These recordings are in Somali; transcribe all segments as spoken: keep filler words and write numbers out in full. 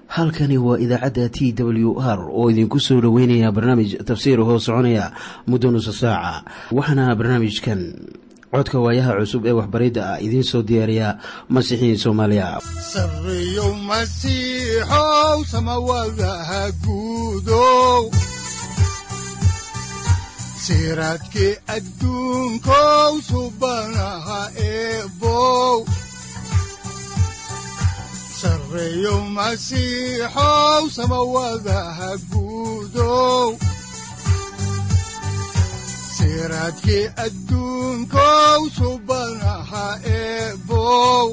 halkani waa idaacadda T W R oo idinku soo dhaweynaya barnaamij tafsiir hoo soconaya muddo nusu saaca. Waxaana barnaamijkan codka waayaha cusub ee waxbaridda ah idiin soo diyaariya Masiixiin Soomaaliya. Sareeyo Masiixow samawadaha guudow siraadkii adduunkow subanaha eebow Sareeyo Masiixow samawadaha guudow siraadkii adduunkow subanaha eebow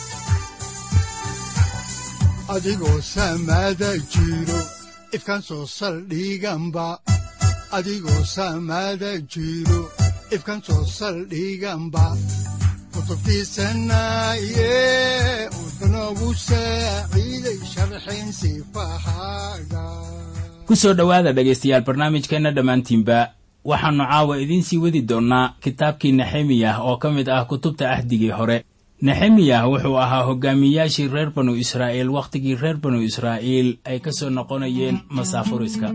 adigoo samada jiro ifkaan soo saldhiganba adigoo samada jiro ifkaan soo saldhiganba kutubtiisanaye udanogu saaciiday sharxin sifahaaga ku soo dhowaada dhegaystayaal barnaamijkeena dhammaantiinba waxaannu caawa idiin sii wadi doonnaa kitaabkii Nehemiyah oo ka mid ah kutubta ahdigii hore. Nehemiyah wuxuu ahaa hogaamiyaashii reer banu Israa'iil wakhtigii reer banu Israa'iil ay ka soo noqonayeen masaafuriska.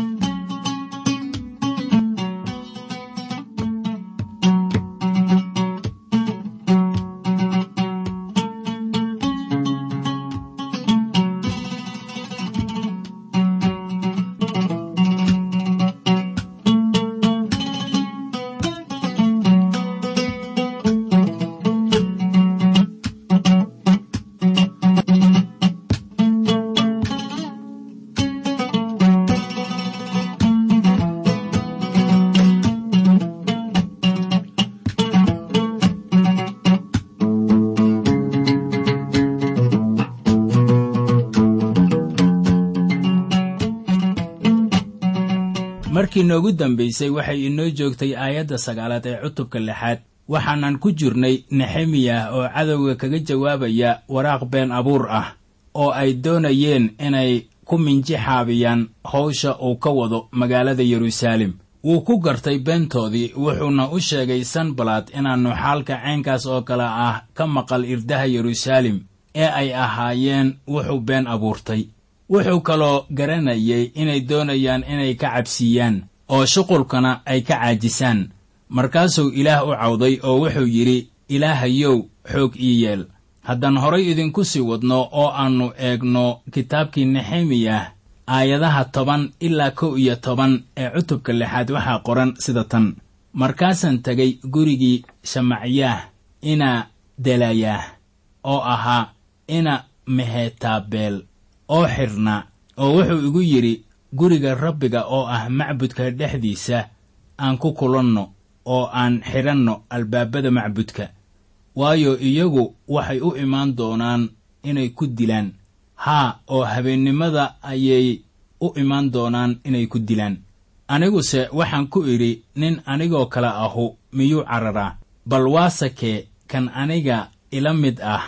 markii noogu dambaysay waxay inoo joogtay aayadda sagaalaad ee cutubka lixaad waxaanan ku jirnay Nehemiyah oo cadowga kaga jawaabaya waraaq been abuur ah oo ay doonayeen inay ku minjixaabiyaan hawsha uu ka wado magaalada Yeruusaalem. wuu ku gartay beentoodii wuxuuna u sheegay Sanballat inaannu xaalka caynkaas oo kale ah ka maqal irdaha Yeruusaalem ee ay ahaayeen wuxuu been abuurtay. wuxuu kaloo garanayay inay doonayaan inay ka cabsiiyaan oo shuqulkana ay ka caajisaan. markaasuu Ilaah u cawday oo wuxuu yidhi, Ilaahayow xoog ii yeel. haddaan horay idinku sii wadno oo aannu eegno kitaabkii Nehemiyah aayadaha toban ilaa kow iyo toban ee cutubka lixaad waxaa qoran sida tan: markaasaan tegay gurigii Shamacyah ina Delayah oo ahaa ina Mehetabeel oo xirna, oo wuxuu igu yidhi, guriga Rabbiga oo ah macbudka dhexdiisa aan ku kulanno oo aan xiranno albaabada macbudka, waayo iyagu waxay u imaan doonaan inay ku dilaan. haa oo habeennimada ayay u imaan doonaan inay ku dilaan. aniguse waxaan ku idhi, nin anigoo kale ahu miyuu cararaa? bal waasakee kan aniga ila mid ah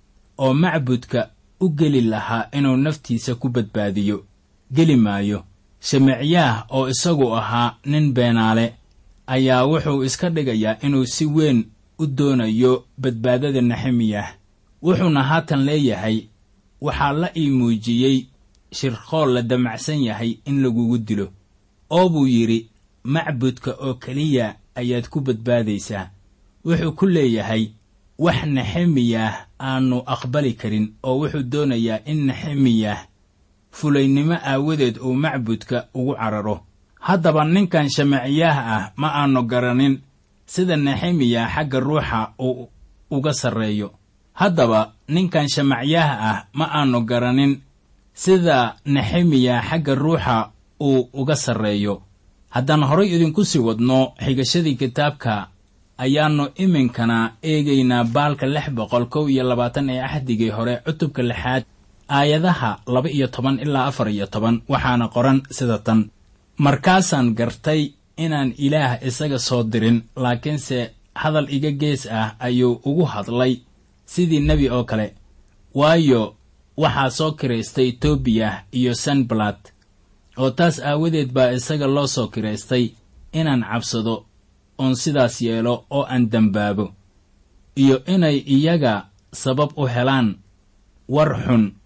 oo macbudka u geli lahaa inuu naftiisa ku badbaadiyo? geli maayo. Shamacyah oo isagu ahaa nin beenaale ayaa wuxuu iska dhigayaa inuu si weyn u doonayo badbaadada Nehemiyah. wuxuuna haatan leeyahay, waxaa la ii muujiyey shirqool la damacsan yahay in lagugu dilo. oo buu yidhi, macbudka oo keliya ayaad ku badbaadaysaa. wuxuu ku leeyahay wax Nehemiyah aanu aqbali karin, oo wuxuu doonayaa in Nehemiyah fulaynimo aawadeed uu macbudka ugu cararo. haddaba ninkan Shamacyah ah ma aanu garanin sida Nehemiyah xagga ruuxa uu uga sarreeyo. haddaba ninkan Shamacyah ah ma aanu garanin sida Nehemiyah xagga ruuxa uu uga sarreeyo. haddaan horay idinku sii wadno xigashadii kitaabka ayaannu iminkana eegaynaa baalka lix boqol kow iyo labaatan ee ahdigii hore cutubka lixaad aayadaha laba iyo toban ilaa afar iyo toban. waxaana qoran sida tan: markaasaan gartay inaan Ilaah isaga soo dirin, laakiinse hadal iga gees ah ayuu ugu hadlay sidii nebi oo kale, waayo waxaa soo kiraystay Tobiyah iyo Sanballat, oo taas aawadeed baa isaga loo soo kiraystay inaan cabsado oon sidaas yeelo oo aan dambaabo, iyo inay iyaga sabab u helaan war xun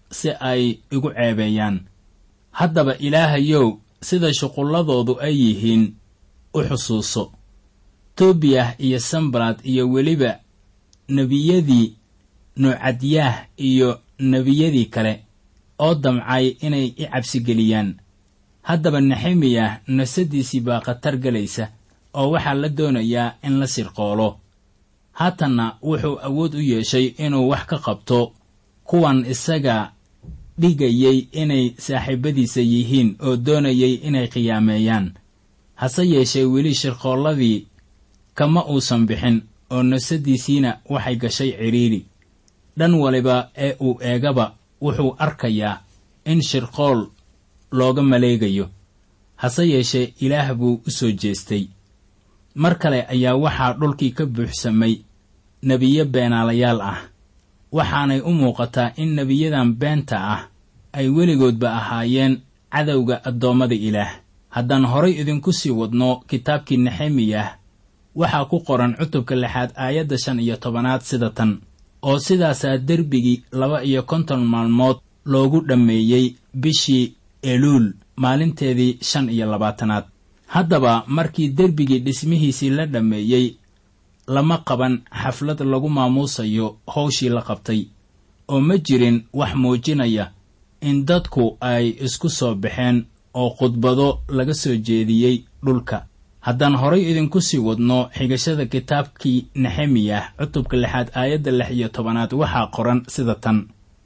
si ay igu ceebeeyaan. haddaba ilaahayow sida shuqulladoodu ay yihiin u xusuuso. toobiyah iyo sanbalad iyo weliba nebiyadii nuucadyaah iyo nebiyadii kale oo damcay inay i cabsigeliyaan. haddaba nexemiyah nafsadiisii baa khatar gelaysa oo waxaa la doonayaa in la sirqoolo. haatanna wuxuu awood u yeeshay inuu wax ka qabto kuwan isaga dhigayay inay saaxiibadiisa yihiin oo doonayay inay qiyaameeyaan. hase yeeshee weli shirqoolladii kama uusan bixin oo nafsadiisiina waxay gashay cidhiidhi. dhan waliba ee uu eegaba wuxuu arkayaa in shirqool looga maleegayo. hase yeeshee ilaah buu u soo jeestay. mar kale ayaa waxaa dhulkii ka buuxsamay nebiyo beenaalayaal ah. waxaanay u muuqataa in nebiyadan beenta ah ay weligoodba ahaayeen cadowga addoommada ilaah. haddaan horay idinku sii wadno kitaabkii nexemiyah, waxaa ku qoran cutubka lixaad aayadda shan iyo tobanaad sida tan: oo sidaasaa derbigii laba iyo konton maalmood loogu dhammeeyey bishii eluul maalinteedii shan iyo labaatanaad. haddaba markii derbigii dhismihiisii la dhammeeyey, lama qaban xaflad lagu maamuusayo hawshii la qabtay, oo ma jirin wax muujinaya in dadku ay isku soo baxeen oo khudbado laga soo jeediyey dhulka. haddaan horay idinku sii wadno xigashada kitaabkii nexemiyah cutubka lixaad aayadda lix iyo tobanaad waxaa qoran sida tan: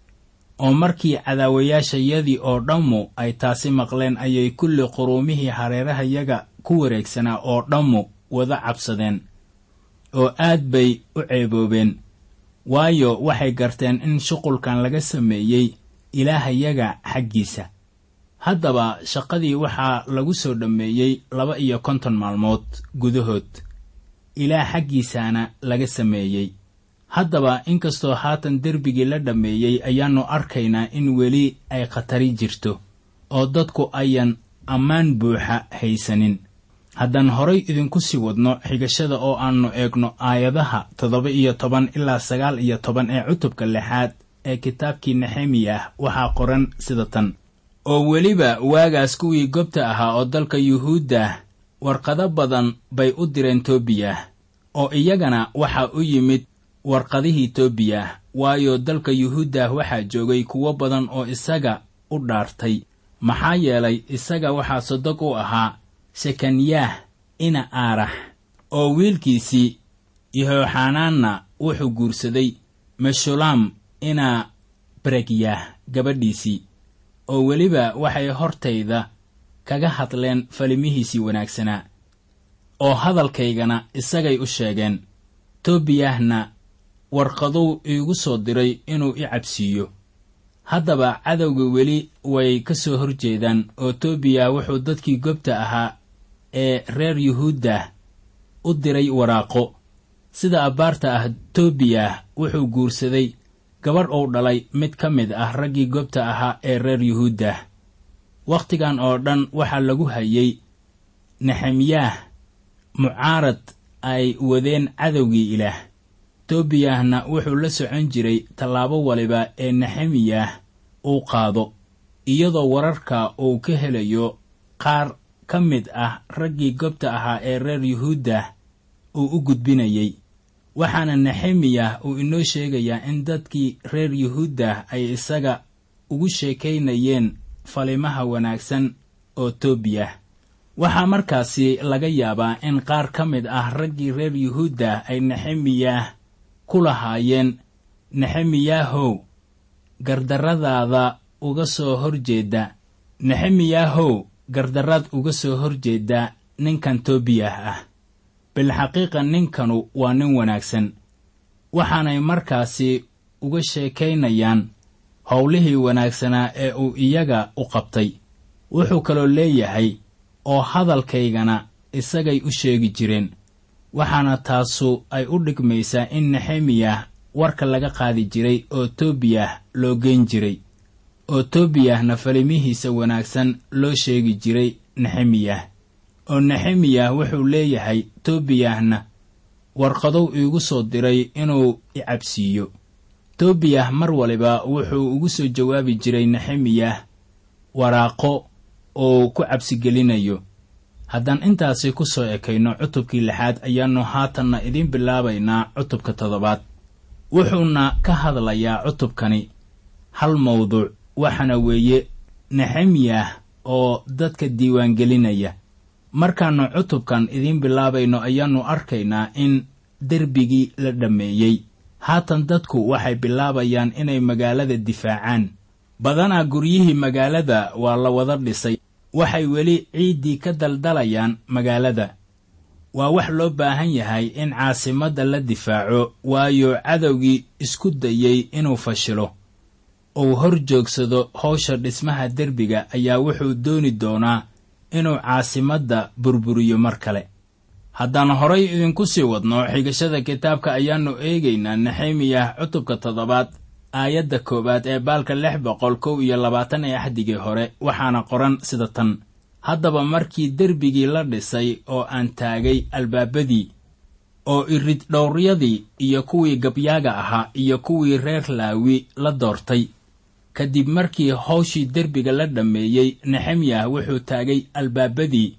oo markii cadaawayaashayadii oo dhammu ay taasi maqleen, ayay kulli quruumihii hareerahayaga ku wareegsanaa oo dhammu wada cabsadeen oo aad bay u ceeboobeen, waayo waxay garteen in shuqulkan laga sameeyey ilaahayaga xaggiisa. haddaba shaqadii waxaa lagu soo dhammeeyey laba iyo konton maalmood gudahood, ilaah xaggiisaana laga sameeyey. haddaba inkastoo haatan derbigii la dhammeeyey, ayaannu arkaynaa in weli ay khatari jirto oo dadku ayan ammaan buuxa haysanin. haddaan horay idinku sii wadno xigashada oo aannu eegno aayadaha toddoba iyo toban ilaa sagaal iyo toban ee cutubka lixaad ee kitaabkii nexemiyah, waxaa qoran sida tan: oo weliba waagaas kuwii gobta ahaa oo dalka yuhuuddah warqado badan bay u direen toobiyah, oo iyagana waxaa u yimid warqadihii toobiyah, waayo dalka yuhuuddah waxaa joogay kuwo badan oo isaga u dhaartay. maxaa yeelay isaga waxaa sodog u ahaa shekanyaah ina aarax, oo wiilkiisii yehoxanaanna wuxuu guursaday meshulaam ina berekyah gabadhiisii, oo weliba waxay hortayda kaga hadleen falimihiisii wanaagsanaa, oo hadalkaygana isagay u sheegeen. toobiyahna warqaduu iigu soo diray inuu i cabsiiyo. haddaba cadowga weli way ka soo hor jeedaan, oo toobiyah wuxuu dadkii gobta ahaa ee reer yuhuuddah u diray waraaqo. sida abbaarta ah, toobiyah wuxuu guursaday gabadh uu dhalay mid ka mid ah raggii gobta ahaa ee reer yuhuuddah. wakhtigan oo dhan waxaa lagu hayay nexemiyah mucaarad ay wadeen cadowgii ilaah. toobiyahna wuxuu la socon jiray tallaabo waliba ee nexemiyah uu qaado, iyadoo wararka uu ka helayo qaar ka mid ah raggii gobta ahaa ee reer yuhuuddah uu u gudbinayay. waxaana nexemiyah uu inoo sheegayaa in dadkii reer yuhuuddah ay isaga ugu sheekaynayeen falimaha wanaagsan oo toobiyah. waxaa markaasi laga yaabaa in qaar ka mid ah raggii reer yuhuuddah ay nexemiyah ku lahaayeen: nexemiyahow, gardarradaada uga soo hor jeedda nexemiyahow gardarraad uga soo hor jeedda ninkan toobiyah ah. bilxaqiiqa ninkanu waa nin wanaagsan. waxaanay markaasi uga sheekaynayaan howlihii wanaagsanaa ee uu iyaga u qabtay. wuxuu kaloo leeyahay: oo hadalkaygana isagay u sheegi jireen. waxaana taasu ay u dhigmaysaa in nexemiyah warka laga qaadi jiray oo toobiyah loo geyn jiray, oo toobiyahna falimihiisa wanaagsan loo sheegi jiray nexemiyah. oo nexemiyah wuxuu leeyahay toobiyahna warqadow iigu soo diray inuu i cabsiiyo. toobiyah mar waliba wuxuu ugu soo jawaabi jiray nexemiyah waraaqo oo ku cabsigelinayo. haddaan intaasi ku soo ekayno cutubkii lixaad ayaannu haatanna idin bilaabaynaa cutubka toddobaad. wuxuuna ka hadlayaa cutubkani hal mawduuc, waxaana weeye nexemiyah oo dadka diiwaangelinaya. markaannu cutubkan idin bilaabayno ayaannu arkaynaa in derbigii la dhammeeyey. haatan dadku waxay bilaabayaan inay magaalada difaacaan. badanaa guryihii magaalada waa la wada dhisay, waxay weli ciiddii ka daldalayaan magaalada. waa wax loo baahan yahay in caasimadda la difaaco, waayo cadowgii isku dayey inuu fashilo ou hor joogsado hawsha dhismaha derbiga ayaa wuxuu dooni doonaa inuu caasimadda burburiyo mar kale. haddaan horay idinku sii wadno xigashada kitaabka ayaannu eegaynaa nexemiyah cutubka toddobaad aayadda koowaad ee baalka lix boqol kow iyo labaatan ee axdigii hore, waxaana qoran sida tan: haddaba markii derbigii la dhisay oo aan taagay albaabadii oo irid dhowryadii iyo kuwii gabyaaga ahaa iyo kuwii reer laawi la doortay, kadib markii hawshii derbiga la dhammeeyey, nexemiyah wuxuu taagay albaabadii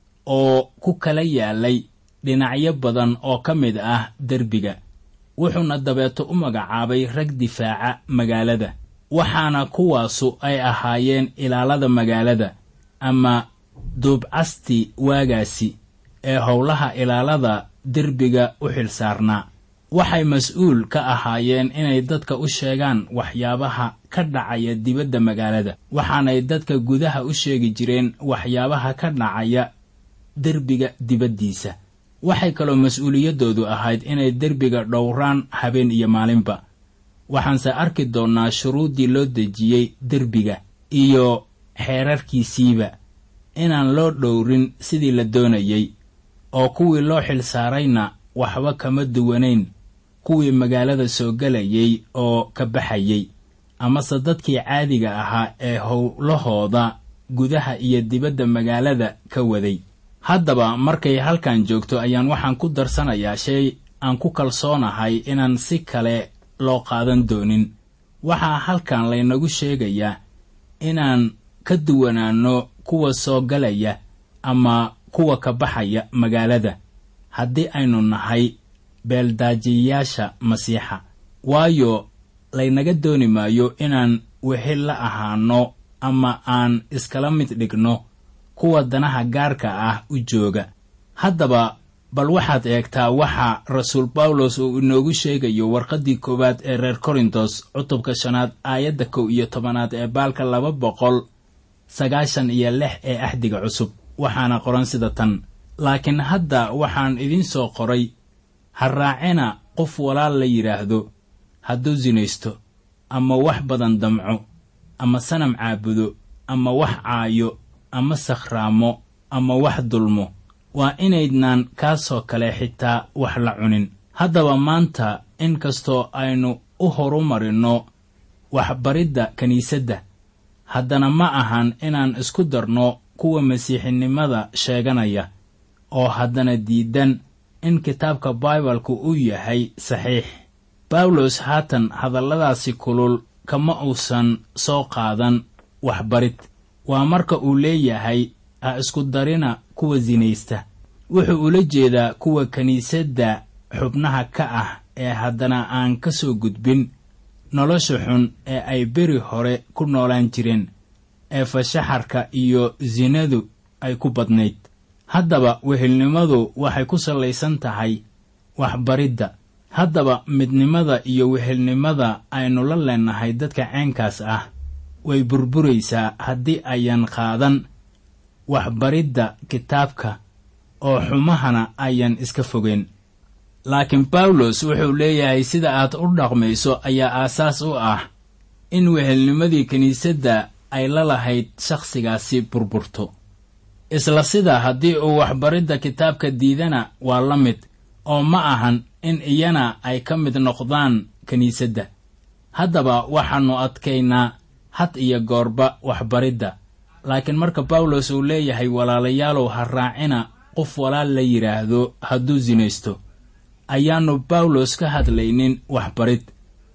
oo ku kala yaalay dhinacyo badan oo ka mid ah derbiga. wuxuuna dabeeto u magacaabay rag difaaca magaalada, waxaana kuwaasu ay ahaayeen ilaalada magaalada ama duubcasti waagaasi ee howlaha ilaalada derbiga u xilsaarnaa. waxay mas-uul ka ahaayeen inay dadka u sheegaan waxyaabaha ka dhacaya dibadda magaalada, waxaanay dadka gudaha u sheegi jireen waxyaabaha ka dhacaya derbiga dibaddiisa. waxay kaloo mas-uuliyaddoodu ahayd inay derbiga dhowraan habeen iyo maalinba. waxaanse arki doonnaa shuruuddii loo dejiyey derbiga iyo xeerarkiisiiba inaan loo dhowrin sidii la doonayey, oo kuwii loo xilsaarayna waxba kama duwanayn kuwii magaalada soo gelayey oo ka baxayey, amase dadkii caadiga ahaa ee howlahooda gudaha iyo dibadda magaalada ka waday. haddaba markay halkan joogto ayaan waxaan ku darsanayaa shay aan ku kalsoonahay inaan si kale loo qaadan doonin. waxaa halkan laynagu sheegayaa inaan ka duwanaanno kuwa soo galaya ama kuwa ka baxaya magaalada haddii aynu nahay beeldaajiyayaasha masiixa, waayo laynaga dooni maayo inaan wehel la ahaano ama aan iskala mid dhigno kuwa danaha gaarka ah u jooga. haddaba bal waxaad eegtaa waxa rasuul bawlos uu inoogu sheegayo warqaddii koowaad ee reer korintos cutubka shanaad aayadda kow iyo tobanaad ee baalka laba boqol sagaashan iyo lix ee axdiga cusub. waxaana qoran sida tan: laakiin hadda waxaan idiin soo qoray, ha raacina qof walaal la yidhaahdo hadduu sinaysto ama wax badan damco ama sanam caabudo ama wax caayo ama sakhraamo ama wax dulmo. waa inaydnaan kaasoo kale xitaa wax la cunin. haddaba maanta in kastoo aynu u horumarinno waxbaridda kiniisadda, haddana ma ahan inaan isku darno kuwa masiixinimada sheeganaya oo haddana diidan in kitaabka baibalku uu yahay saxiix. bawlos haatan hadalladaasi kulul kama uusan soo qaadan waxbarid. waa marka uu leeyahay ha isku darina kuwa sinaysta. wuxuu ula jeedaa kuwa kiniisadda xubnaha ka ah ee haddana aan ka soo gudbin nolosha xun ee ay beri hore ku noolaan jireen, ee fashaxarka iyo sinadu ay ku badnayd. haddaba wehelnimadu waxay ku sallaysan tahay waxbaridda. haddaba midnimada iyo wehelnimada aynu la leenahay dadka ceenkaas ah way burburaysaa haddii ayan qaadan waxbaridda kitaabka oo xumahana ayan iska fogeen. laakiin bawlos wuxuu leeyahay sida aad u dhaqmayso ayaa aasaas u ah in wehelnimadii kiniisadda ay la lahayd shakhsigaasi burburto. isla sida haddii uu waxbaridda kitaabka diidana waa la mid, oo ma ahan in iyana ay ka mid noqdaan kiniisadda. haddaba waxaannu adkaynaa had iyo goorba waxbaridda. laakiin marka bawlos uu leeyahay walaalayaalow ha raacina qof walaal la yidhaahdo hadduu sinaysto, ayaannu bawlos ka hadlaynin waxbarid,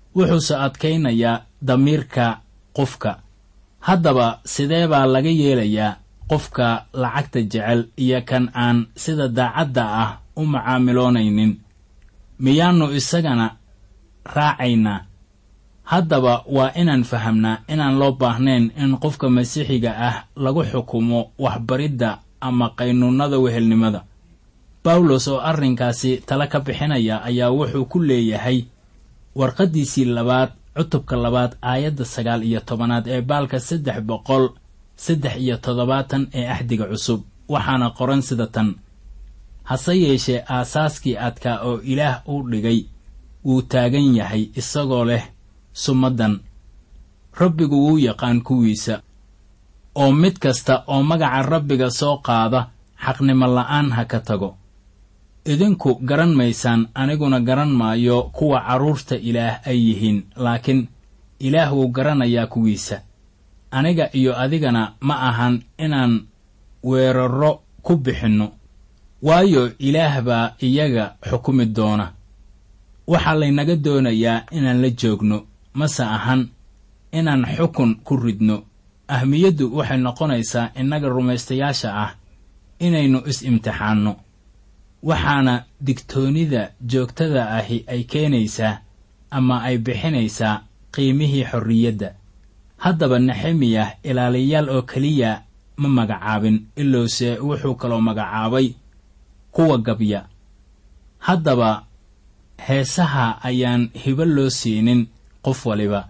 wuxuuse adkaynayaa damiirka qofka. haddaba sidee baa laga yeelayaa qofka lacagta jecel iyo kan aan sida daacadda ah u macaamiloonaynin? miyaannu isagana raacaynaa? haddaba waa inaan fahamnaa inaan loo baahnayn in qofka masiixiga ah lagu xukumo waxbaridda ama qaynuunnada wehelnimada. bawlos oo arrinkaasi tala ka bixinaya ayaa wuxuu ku leeyahay warqaddiisii labaad cutubka labaad aayadda sagaal iyo tobanaad ee baalka saddex boqol saddex iyo toddobaatan ee axdiga cusub, waxaana qoran sida tan: hase yeeshee aasaaskii adkaa oo ilaah uu dhigay wuu taagan yahay, isagoo leh sumaddan: rabbigu wuu yaqaan kuwiisa, oo mid kasta oo magaca rabbiga soo qaada xaqnimo la'aan ha ka tago. idinku garan maysaan, aniguna garan maayo kuwa carruurta ilaah ay yihiin, laakiin ilaah wuu garanayaa kuwiisa. aniga iyo adigana ma ahan inaan weerarro ku bixinno, waayo ilaah baa iyaga xukumi doona. waxaa laynaga doonayaa inaan la joogno, mase ahan inaan xukun ku ridno. ahmiyaddu waxay noqonaysaa innaga rumaystayaasha ah inaynu is-imtixaanno, waxaana digtoonnida joogtada ahi ay keenaysaa ama ay bixinaysaa qiimihii xorriyadda. haddaba nexemiyah ilaaliyayaal oo keliya ma magacaabin, ilowse wuxuu kaloo magacaabay kuwa gabya. haddaba heesaha ayaan hibo loo siinin qof waliba,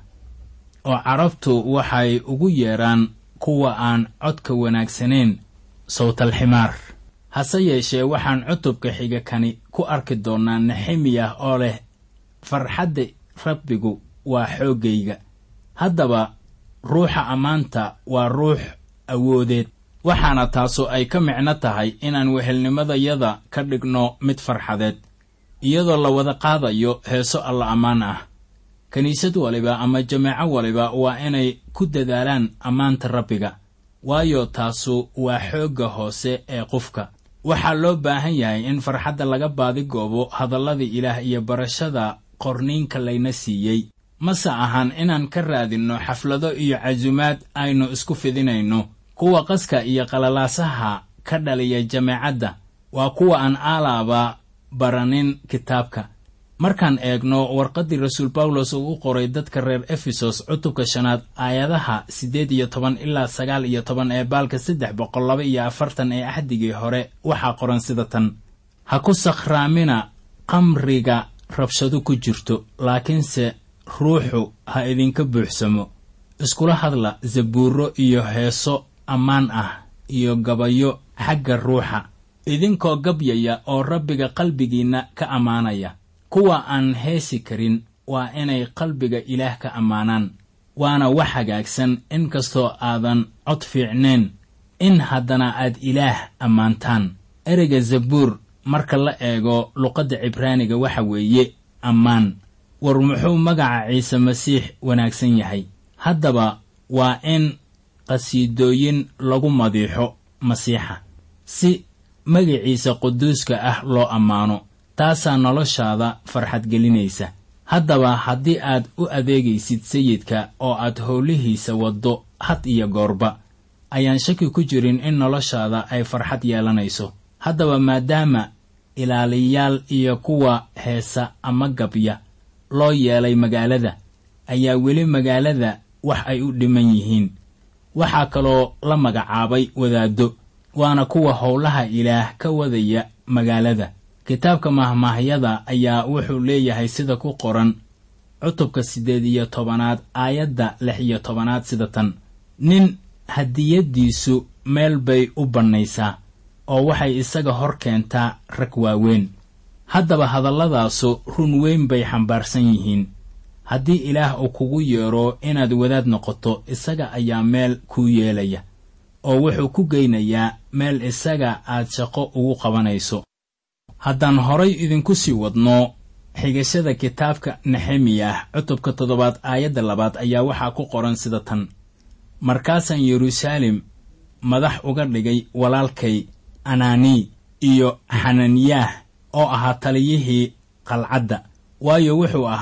oo carabtu waxay ugu yeedhaan kuwa aan codka wanaagsanayn sawtalximaar. hase yeeshee waxaan cutubka xiga kani ku arki doonnaa nexemiyah oo leh farxadda rabbigu waa xooggayga. haddaba ruuxa ammaanta waa ruux awoodeed, waxaana taasu ay ka micno tahay inaan wehelnimadayada ka dhigno mid farxadeed, iyadoo la wada qaadayo heeso alla ammaan ah. kiniisad waliba ama jameeco waliba waa inay ku dadaalaan ammaanta rabbiga, waayo taasu waa xoogga hoose ee qofka. waxaa loo baahan yahay in farxadda laga baadigoobo hadalladii ilaah iyo barashada qorniinka layna siiyey, mase ahan inaan ka raadinno xaflado iyo casumaad aynu isku fidinayno. kuwa qaska iyo qalalaasaha ka dhaliya jameecadda waa kuwa aan aalaaba baranin kitaabka. markaan eegno warqaddii rasuul bawlos uu u qoray dadka reer efesos cutubka shanaad aayadaha siddeed iyo toban ilaa sagaal iyo toban ee baalka saddex boqol laba iyo afartan ee axdigii hore, waxaa qoran sida tan: ha ku sakhraamina qamriga rabshado ku jirto, laakiinse ruuxu ha idinka buuxsamo. iskula hadla zabuurro iyo heeso ammaan ah iyo gabayo xagga ruuxa, idinkoo gabyaya oo rabbiga qalbigiinna ka ammaanaya. kuwa aan heesi karin waa inay qalbiga ilaah ka ammaanaan, waana wax hagaagsan in kastoo aadan cod fiicnayn in haddana aad ilaah ammaantaan. ereyga zabuur marka la eego luqadda cibraaniga waxa weeye ammaan. war muxuu magaca ciise masiix wanaagsan yahay! haddaba waa in qasiidooyin lagu madiixo masiixa si magaciisa quduuska ah loo ammaano. taasaa noloshaada farxad gelinaysa. haddaba haddii aad u adeegaysid sayidka oo aad howlihiisa waddo had iyo goorba, ayaan shaki ku jirin in noloshaada ay farxad yeelanayso. haddaba maadaama ilaaliyayaal iyo kuwa heesa ama gabya loo yeelay magaalada, ayaa weli magaalada wax ay u dhiman yihiin. waxaa kaloo la magacaabay wadaaddo, waana kuwa howlaha ilaah ka wadaya magaalada. kitaabka mahmaahyada ayaa wuxuu leeyahay sida ku qoran cutubka siddeed iyo tobanaad aayadda lix iyo tobanaad sida tan: nin hadiyaddiisu meel bay u bannaysaa, oo waxay isaga hor keentaa rag waaweyn. haddaba hadalladaasu run weyn bay xambaarsan yihiin. haddii ilaah uu kugu yeedho inaad wadaad noqoto, isaga ayaa meel kuu yeelaya, oo wuxuu ku geynayaa meel isaga aad shaqo ugu qabanayso. haddaan horay idinku sii wadno xigashada kitaabka nexemiyah cutubka toddobaad aayadda labaad ayaa waxaa ku qoran sida tan: markaasaan yeruusaalem madax uga dhigay walaalkay anaanii iyo xananiyah oo ahaa taliyihii qalcadda, waayo wuxuu ahaa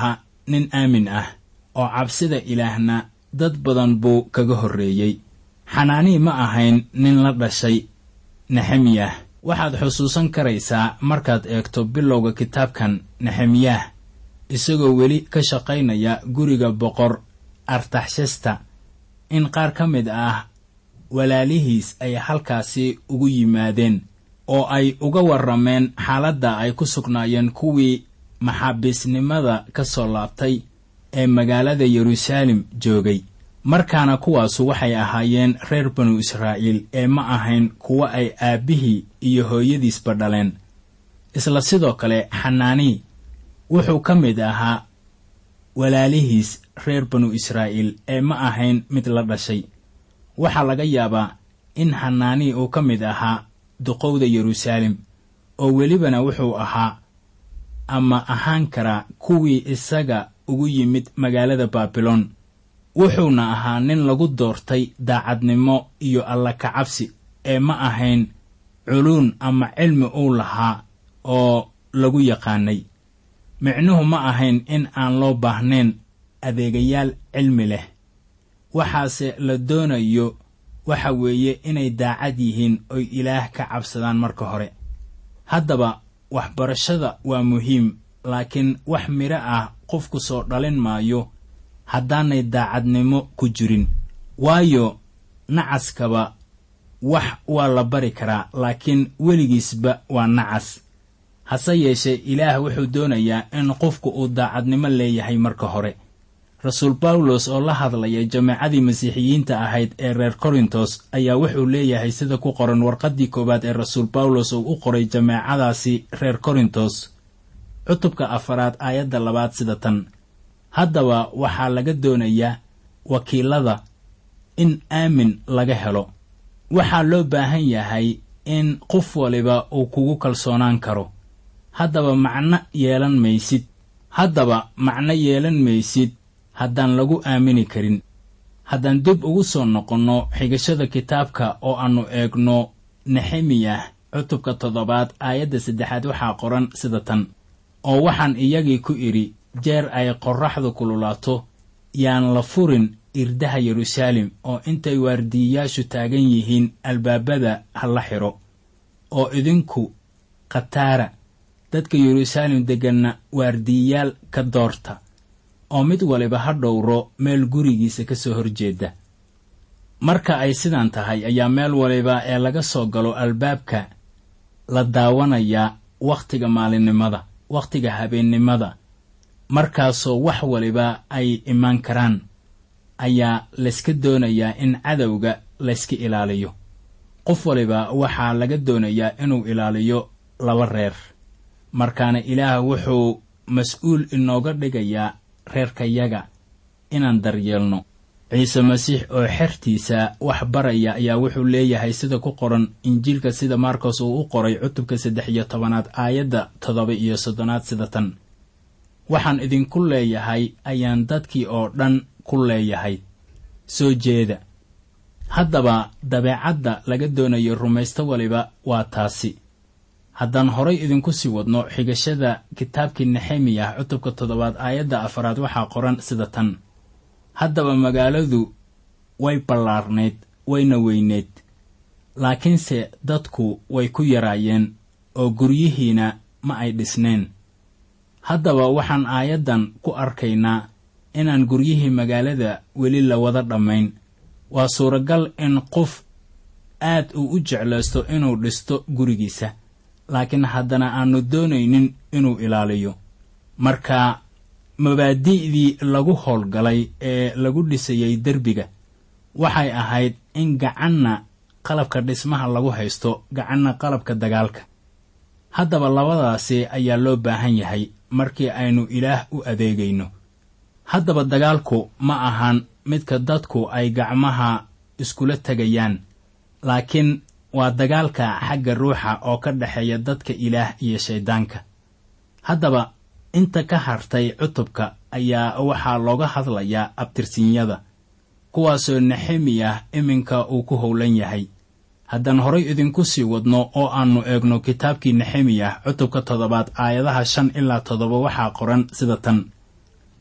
nin aamin ah oo cabsida ilaahna dad badan buu kaga horreeyey. xanaanii ma ahayn nin la dhashay nehemiyah. waxaad xusuusan karaysaa markaad eegto bilowga kitaabkan nehemiyah isagoo weli ka shaqaynaya guriga boqor artaxshasta in qaar ka mid ah walaalihiis ay halkaasi ugu yimaadeen oo ay uga warrameen xaaladda ay ku sugnaayeen kuwii maxaabiisnimada ka soo laabtay ee magaalada Yeruusaalem joogay. markaana kuwaasu waxay ahaayeen reer banu Israa'iil ee ma ahayn kuwa ay aabbihii iyo hooyadiisba dhaleen. isla sidoo kale xanaanii wuxuu ka mid ahaa walaalihiis reer banu Israa'iil ee ma ahayn mid la dhashay. waxaa laga yaabaa in xanaanii uu ka mid ahaa duqowda Yeruusaalem oo welibana wuxuu ahaa ama ahaan karaa kuwii isaga ugu yimid magaalada Baabilon. wuxuuna ahaa nin lagu doortay daacadnimo iyo alla ka cabsi ee ma ahayn culuun ama cilmi uu lahaa oo lagu yaqaanay. micnuhu ma ahayn in aan loo baahnayn adeegayaal cilmi leh. waxaase la doonayo waxa weeye inay daacad yihiin oy ilaah ka cabsadaan marka hore. haddaba waxbarashada waa muhiim, laakiin wax miro ah qofku soo dhalin maayo haddaanay daacadnimo ku jirin. waayo nacaskaba wax waa la bari karaa, laakiin weligiisba waa nacas. hase yeeshee ilaah wuxuu doonayaa in qofku uu daacadnimo leeyahay marka hore. rasuul bawlos oo la hadlaya jamaacadii masiixiyiinta ahayd ee reer korintos ayaa wuxuu leeyahay sida ku qoran warqaddii koowaad ee rasuul bawlos uu u qoray jamaacadaasi reer korintos cutubka afaraad aayadda labaad sida tan: haddaba waxaa laga doonayaa wakiilada in aamin laga helo. waxaa loo baahan yahay in qof waliba uu kugu kalsoonaan karo. haddaba macno yeelan maysid haddaba macno yeelan maysid haddaan lagu aamini karin. haddaan dib ugu soo noqonno xigashada kitaabka oo aannu eegno nehemiyah cutubka toddobaad aayadda saddexaad waxaa qoran sida tan: oo waxaan iyagii ku idhi, jeer ay qorraxdu kululaato yaan la furin irdaha Yeruusaalem, oo intay waardiyayaashu taagan yihiin albaabada ha la xiro. oo idinku khataara dadka Yeruusaalem degganna waardiyayaal ka doorta, oo mid waliba ha dhowro meel gurigiisa ka soo horjeeda. marka ay sidaan tahay ayaa meel waliba ee laga soo galo albaabka la daawanayaa wakhtiga maalinimada, wakhtiga habeennimada, markaasoo wax waliba ay imaan karaan, ayaa layska doonayaa in cadowga layska ilaaliyo. qof waliba waxaa laga doonayaa inuu ilaaliyo laba reer. markaana ilaah wuxuu mas'uul inooga dhigayaa reerkayaga inaan daryeelno. ciise masiix oo xertiisa wax baraya ayaa wuxuu leeyahay sida ku qoran injiilka sida markos uu u qoray cutubka saddex iyo tobanaad aayadda toddoba iyo soddonaad sida tan: waxaan idinku leeyahay ayaan dadkii oo dhan ku leeyahay, soo jeeda. haddaba dabeecadda laga doonayo rumaysto waliba waa taasi. haddaan horay idinku sii wadno xigashada kitaabkii nehemiyah cutubka toddobaad aayadda afaraad waxaa qoran sida tan: haddaba magaaladu way ballaarnayd wayna weyneed, laakiinse dadku way ku yaraayeen oo guryihiina ma ay dhisneen. haddaba waxaan aayaddan ku arkaynaa inaan guryihii magaalada weli la wada dhammayn. waa suuragal in qof aad uu u jeclaysto inuu dhisto gurigiisa, laakiin haddana aanu doonaynin inuu ilaaliyo. marka mabaadi'dii lagu howlgalay ee lagu dhisayay derbiga waxay ahayd in gacanna qalabka dhismaha lagu haysto, gacanna qalabka dagaalka. haddaba labadaasi ayaa loo baahan yahay markii aynu ilaah u adeegayno. haddaba dagaalku ma ahan midka dadku ay gacmaha iskula tegayaan, laakiin waa dagaalka xagga ruuxa oo ka dhexeeya dadka ilaah iyo shayddaanka. haddaba inta ka hartay cutubka ayaa waxaa looga hadlayaa abtirsiinyada, kuwaasoo nehemiyah iminka uu ku howlan yahay. haddaan horay idinku sii wadno oo aannu eegno kitaabkii nehemiyah cutubka toddobaad aayadaha shan ilaa toddoba waxaa qoran sida tan: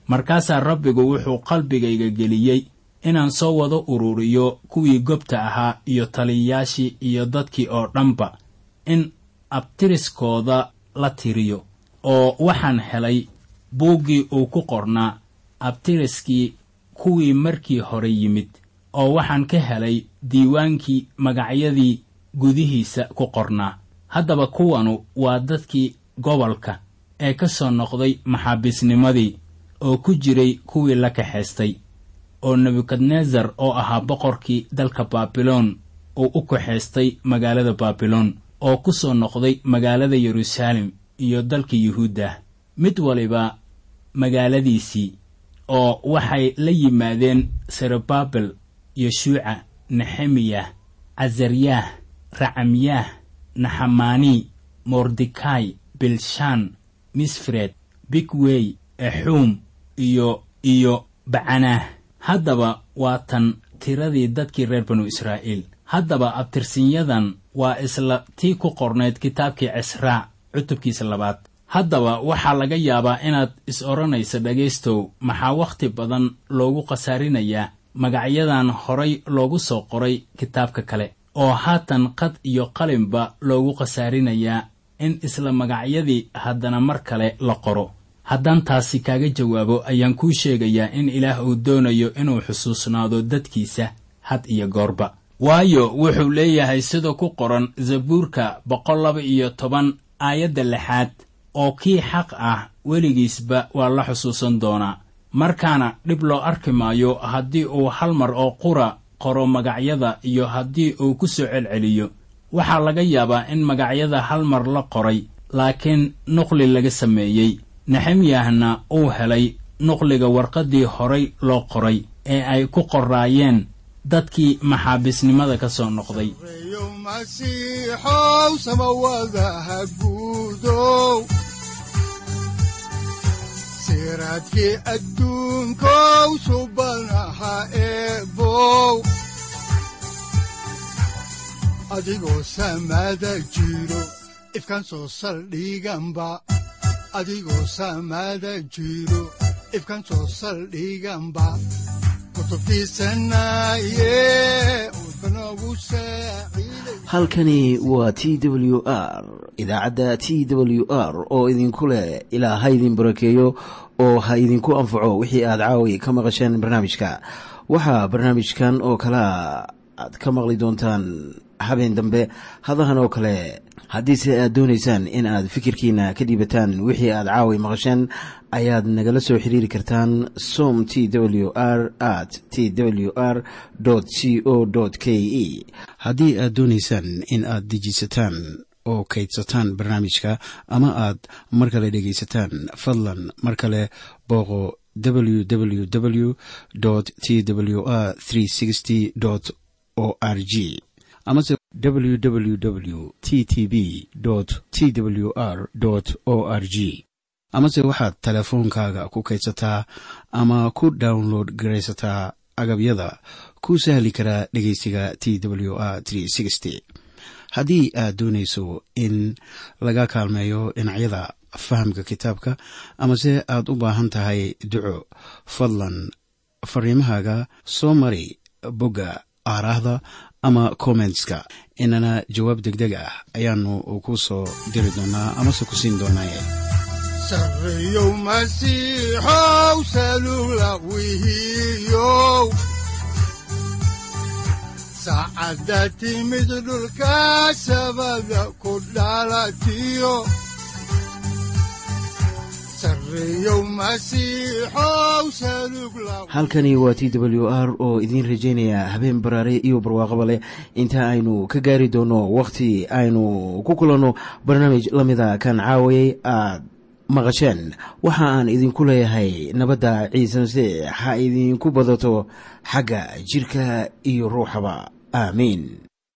markaasaa rabbigu wuxuu qalbigayga geliyey inaan soo wada ururiyo kuwii gobta ahaa iyo taliyayaashii iyo dadkii oo dhanba, in abtiriskooda la tiriyo. oo waxaan helay buuggii uu ku qornaa abtiriskii kuwii markii hore yimid, oo waxaan ka helay diiwaankii magacyadii gudihiisa ku qornaa. haddaba kuwanu waa dadkii gobolka ee ka soo noqday maxaabiisnimadii, oo ku jiray kuwii la kaxaystay, oo nebukadnesar oo ahaa boqorkii dalka baabiloon uu u kaxaystay magaalada baabiloon, oo ku soo noqday magaalada yeruusaalem iyo dalka yuhuudda, mid waliba magaaladiisii. oo waxay la yimaadeen Serubbabel, Yeshuuca, Nehemiyah, Casariyah, Racamiyah, Naxamaani, Mordekay, Bilshan, Misfred, Bigway, Exuum iyo iyo Bacanah. haddaba waa tan tiradii dadkii reer banu Israa'iil. haddaba abtirsinyadan waa isla tii ku qornayd kitaabkii Cisraa cutubkiisa labaad. haddaba waxaa laga yaabaa inaad is odhanaysa, dhegaystow, maxaa wakhti badan loogu khasaarinayaa magacyadan horay loogu soo qoray kitaabka kale, oo haatan qad iyo qalinba loogu khasaarinayaa in isla magacyadii haddana mar kale la qoro? haddaan taasi kaaga jawaabo, ayaan kuu sheegayaa in ilaah uu doonayo inuu xusuusnaado dadkiisa had iyo goorba. waayo wuxuu leeyahay sida ku qoran zabuurka boqol laba iyo toban aayadda lixaad, oo kii xaq ah weligiisba waa la xusuusan doonaa. markaana dhib loo arki maayo haddii uu hal mar oo qura qoro magacyada, iyo haddii uu ku soo celceliyo. waxaa laga yaabaa in magacyada hal mar la qoray, laakiin nuqli laga sameeyey. nexemiyahna uu helay nuqliga warqaddii horay loo qoray ee ay ku qoraayeen dadkii maxaabiisnimada ka soo noqday. masiixow samawadaha guudow, siraadkii adduunkow subanaha eebow, adigoo samada jiro ifkaan soo saldhiganba, adigoo samada jiro ifkaan soo saldhiganba. halkani waa T W R, idaacadda T W R oo idinku leh ilaa ha idin barakeeyo oo ha idinku anfaco wixii aad caawi ka maqasheen barnaamijka. waxaa barnaamijkan oo kala aad ka maqli doontaan habeen dambe hadahan oo kale. haddiise aad doonaysaan in aad fikirkiina ka dhiibataan wixii aad caawi maqasheen, ayaad nagala soo xiriiri kartaan som t w r at t w r c o k e. haddii aad doonaysaan in aad dejiisataan oo kaydsataan barnaamijka, ama aad mar kale dhegaysataan, fadlan mar kale booqo w w w t w r o r g amase w w w t t b t w r o r g. amase waxaad teleefoonkaaga ku kaydsataa ama ku download garaysataa agabyada ku sahli karaa dhegaysiga T W R haddii aad doonayso in laga kaalmeeyo dhinacyada fahamka kitaabka, amase aad u baahan tahay duco, fadlan fariimahaaga soo mari bogga aaraahda ama commentska, inana jawaab degdeg ah ayaanu ku soo diri doonaa amase ku siin doonaaye. sareeyow masiixow salula wihiyow, saacadda timid dhulka sabada ku dhalatiyo, halkani waa T W R oo idiin rajaynaya habeen baraare iyo barwaaqaba leh, inta aynu ka gaari doono wakhti aynu ku kulanno barnaamij la mida kan caawayay aad maqasheen. waxa aan idinku leeyahay nabadda ciise masiix ha idinku badato xagga jirka iyo ruuxaba. aamiin.